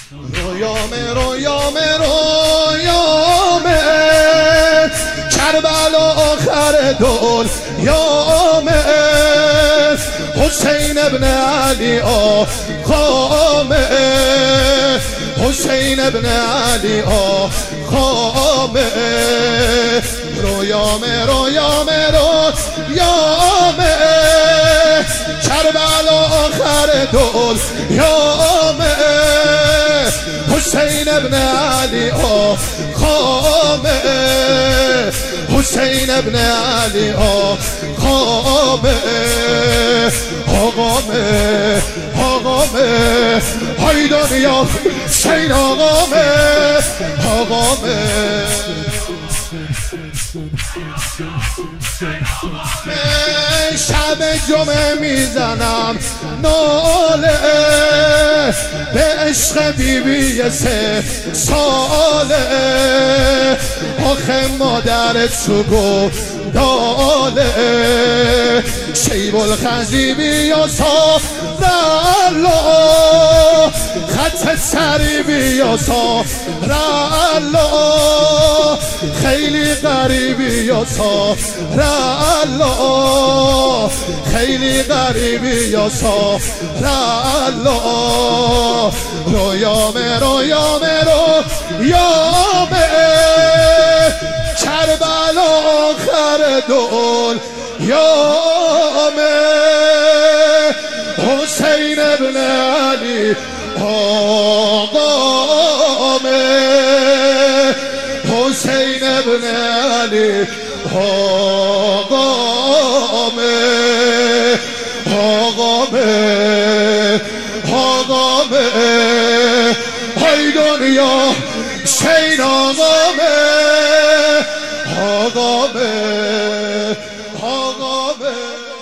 رویامه رویامه رویامه کربلا آخر دنیامه حسین ابن علی آقامه حسین ابن علی آقامه رویامه رویامه رویامه کربلا آخر دنیامه حسین ابن علی آقامه حسین ابن علی آقامه آقامه آقامه های دنیا حسین آقامه آقامه شب جمعه میزنم ناله به عشق بیبی 3 ساله آخه مادرت تو گنداله شیب الخزیبی یا سارالله خط سریبی یا سارالله خیلی غریبی یا سارالله خیلی غریبی یا سارالله رویامه رویامه رویامه کربلا آخر دنیامه حسین ابن علی آقامه حسین ابن علی آقامه آقامه آقامه های دنیا حسین آقامه آقامه آقامه